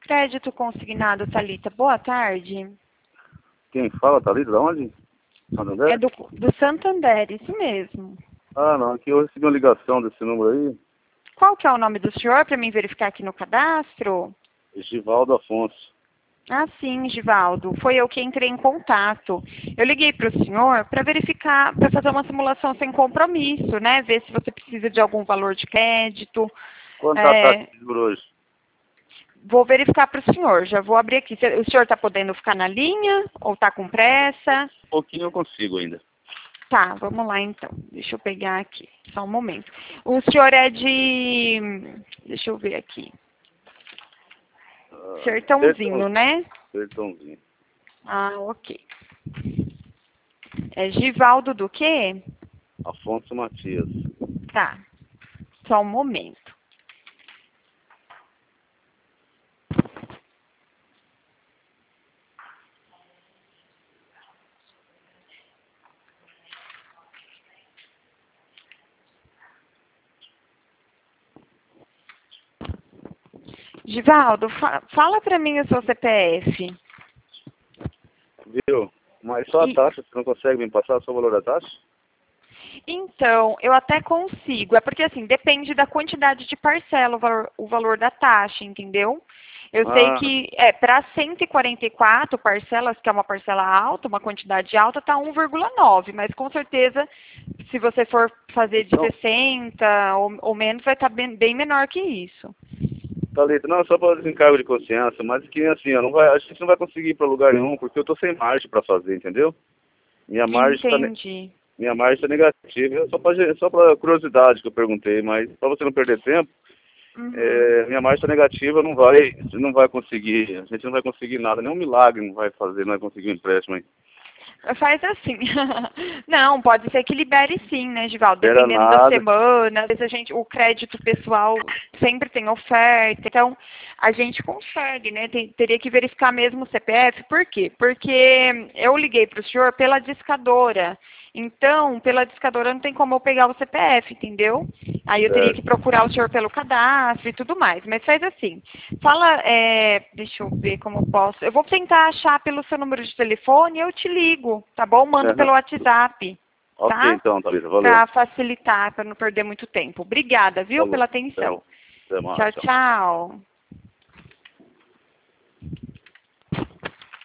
crédito consignado, Thalita. Boa tarde. Quem fala, Thalita? De onde? Santander? É do Santander, isso mesmo. Ah, não. Aqui eu recebi uma ligação desse número aí. Qual que é o nome do senhor para mim verificar aqui no cadastro? Givaldo Afonso. Ah, sim, Givaldo. Foi eu que entrei em contato. Eu liguei para o senhor para verificar, para fazer uma simulação sem compromisso, né? Ver se você precisa de algum valor de crédito. Quanto tá a taxa de juros hoje? Vou verificar para o senhor. Já vou abrir aqui. O senhor está podendo ficar na linha ou está com pressa? Um pouquinho eu consigo ainda. Tá, vamos lá então. Deixa eu pegar aqui. Só um momento. O senhor é de... Deixa eu ver aqui. Sertãozinho, né? Sertãozinho. Ah, ok. É Givaldo do quê? Afonso Matias. Tá. Só um momento. Givaldo, fala para mim o seu CPF. Viu? Mas só a taxa, você não consegue me passar só o valor da taxa? Então, eu até consigo. É porque, assim, depende da quantidade de parcela o valor da taxa, entendeu? Eu sei que para 144 parcelas, que é uma parcela alta, uma quantidade alta, tá 1,9, mas com certeza, se você for fazer de 60 ou menos, vai estar bem menor que isso. Thalita, não, só para desencargo de consciência, mas que assim, a gente não vai conseguir ir para lugar nenhum, porque eu tô sem margem para fazer, entendeu? Minha margem está negativa, só para curiosidade que eu perguntei, mas para você não perder tempo, minha margem está negativa, não vai conseguir, a gente não vai conseguir nada, nenhum milagre não vai fazer, não vai conseguir um empréstimo aí. Faz assim. Não, pode ser que libere sim, né, Givaldo? Dependendo da semana. Às vezes o crédito pessoal sempre tem oferta. Então, a gente consegue, né? Teria que verificar mesmo o CPF. Por quê? Porque eu liguei para o senhor pela discadora. Então, pela discadora não tem como eu pegar o CPF, entendeu? Aí eu teria que procurar o senhor pelo cadastro e tudo mais. Mas faz assim. Fala, deixa eu ver como eu posso. Eu vou tentar achar pelo seu número de telefone e eu te ligo, tá bom? Mando pelo WhatsApp. Ok, tá? então, Thalita, valeu. Para facilitar, para não perder muito tempo. Obrigada, viu, pela atenção. Até mais, Tchau, tchau.